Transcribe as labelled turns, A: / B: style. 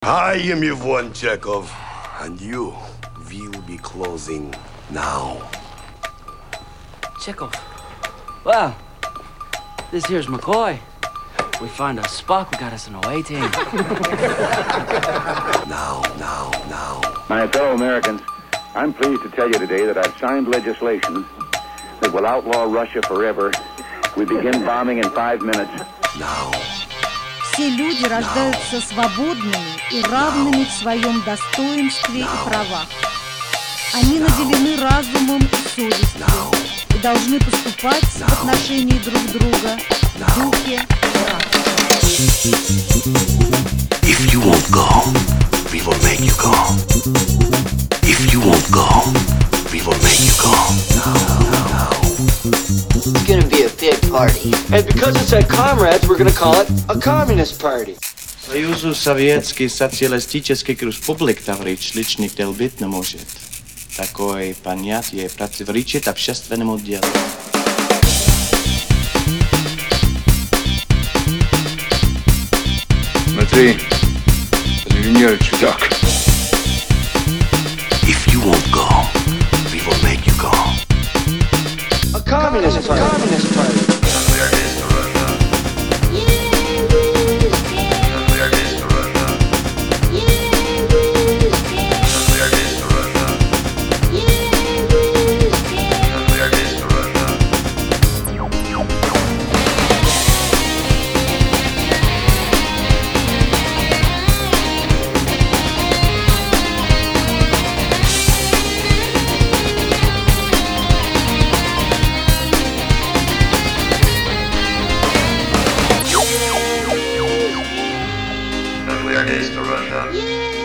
A: I am Yvonne Chekhov, and you will be closing now.
B: Chekhov. Well, this here's McCoy. We find a Spock, we got us an away team.
A: Now.
C: My fellow Americans, I'm pleased to tell you today that I've signed legislation that will outlaw Russia forever. We begin bombing in 5 minutes.
A: Now.
D: Все люди рождаются свободными и равными в своем достоинстве и правах. Они наделены разумом и совестью и должны поступать в отношении друг друга в духе брака.
A: If you won't go, we will make you go. If you won't go, we will make you go. Now.
E: It's gonna be a big party.
F: And because it's at Comrades, we're gonna call it a communist party.
G: Союзу Советский Социалистических Республик, товарищ личных дел быть не может. Такое понятие противоречит общественному делу.
C: Смотри, Венера чудак.
A: If you won't go, we will make you go.
F: A communist party. Communist party.
A: Nuclear days to Russia.